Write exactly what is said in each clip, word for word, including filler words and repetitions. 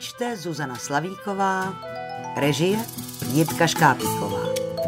Čte Zuzana Slavíková, režie Jitka Škápíková.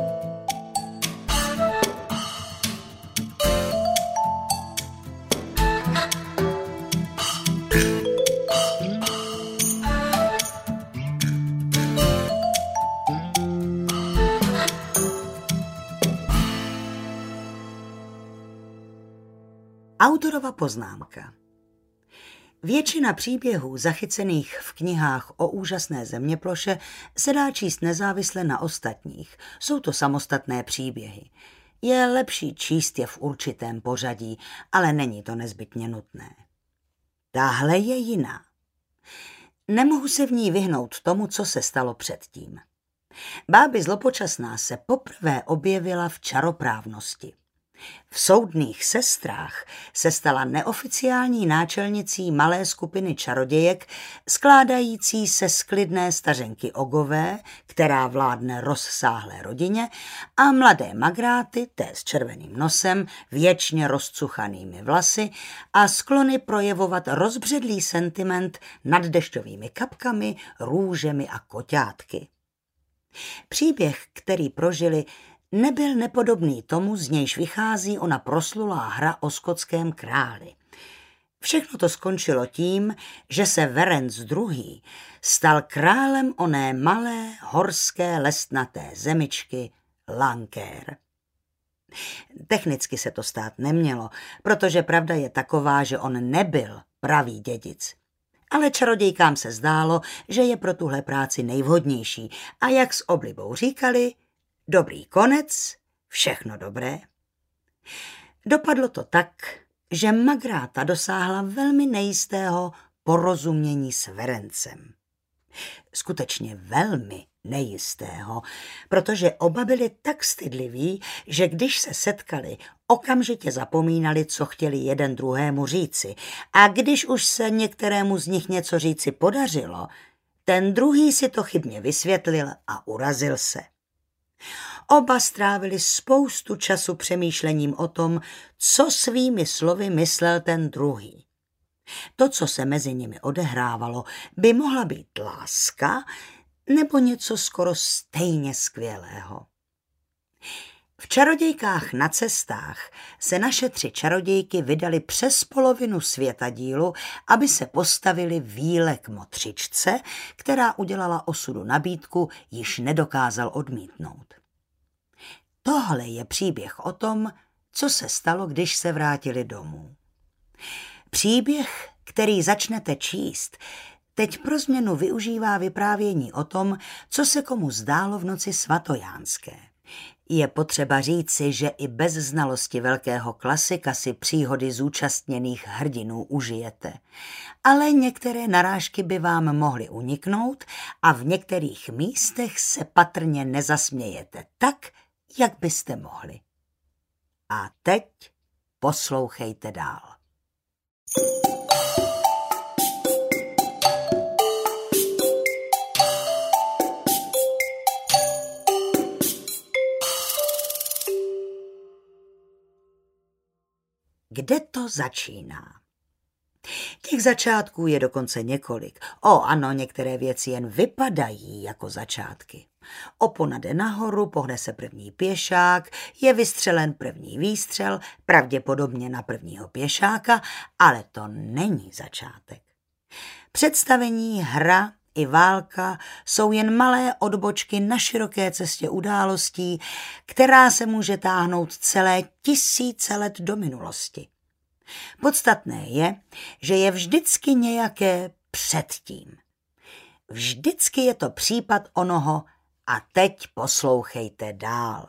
Autorova poznámka. Většina příběhů zachycených v knihách o úžasné zeměploše se dá číst nezávisle na ostatních. Jsou to samostatné příběhy. Je lepší číst je v určitém pořadí, ale není to nezbytně nutné. Tahle je jiná. Nemohu se v ní vyhnout tomu, co se stalo předtím. Báby Zlopočasná se poprvé objevila v čaroprávnosti. V Soudných sestrách se stala neoficiální náčelnicí malé skupiny čarodějek, skládající se z klidné stařenky Ogové, která vládne rozsáhlé rodině, a mladé magráty, té s červeným nosem, věčně rozcuchanými vlasy a sklony projevovat rozbředlý sentiment nad dešťovými kapkami, růžemi a koťátky. Příběh, který prožili, nebyl nepodobný tomu, z nějž vychází ona proslulá hra o skotském králi. Všechno to skončilo tím, že se Verenc druhý. stal králem oné malé horské lesnaté zemičky Lancashire. Technicky se to stát nemělo, protože pravda je taková, že on nebyl pravý dědic. Ale čarodějkám se zdálo, že je pro tuhle práci nejvhodnější a jak s oblibou říkali, dobrý konec, všechno dobré. Dopadlo to tak, že Magráta dosáhla velmi nejistého porozumění s Verencem. Skutečně velmi nejistého, protože oba byli tak stydliví, že když se setkali, okamžitě zapomínali, co chtěli jeden druhému říci, a když už se některému z nich něco říci podařilo, ten druhý si to chybně vysvětlil a urazil se. Oba strávili spoustu času přemýšlením o tom, co svými slovy myslel ten druhý. To, co se mezi nimi odehrávalo, by mohla být láska nebo něco skoro stejně skvělého. V Čarodějkách na cestách se naše tři čarodějky vydali přes polovinu světadílu, aby se postavili víle k motřičce, která udělala osudu nabídku, již nedokázal odmítnout. Tohle je příběh o tom, co se stalo, když se vrátili domů. Příběh, který začnete číst, teď pro změnu využívá vyprávění o tom, co se komu zdálo v noci svatojánské. Je potřeba říci, že i bez znalosti velkého klasika si příhody zúčastněných hrdinů užijete. Ale některé narážky by vám mohly uniknout a v některých místech se patrně nezasmějete tak, jak byste mohli. A teď poslouchejte dál. Kde to začíná? Těch začátků je dokonce několik. O ano, některé věci jen vypadají jako začátky. Opona jde nahoru, pohne se první pěšák, je vystřelen první výstřel, pravděpodobně na prvního pěšáka, ale to není začátek. Představení, hra i válka jsou jen malé odbočky na široké cestě událostí, která se může táhnout celé tisíce let do minulosti. Podstatné je, že je vždycky nějaké předtím. Vždycky je to případ onoho a teď poslouchejte dál.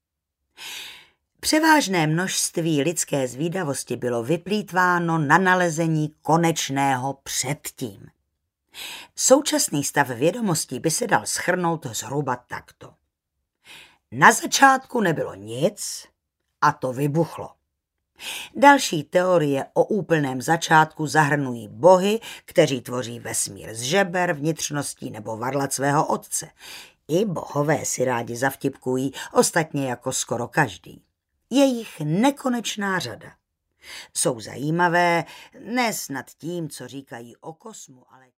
Převážné množství lidské zvídavosti bylo vyplýtváno na nalezení konečného předtím. Současný stav vědomostí by se dal shrnout zhruba takto. Na začátku nebylo nic a to vybuchlo. Další teorie o úplném začátku zahrnují bohy, kteří tvoří vesmír z žeber, vnitřností nebo varlat svého otce. I bohové si rádi zavtipkují, ostatně jako skoro každý. Je jich nekonečná řada. Jsou zajímavé ne snad tím, co říkají o kosmu, ale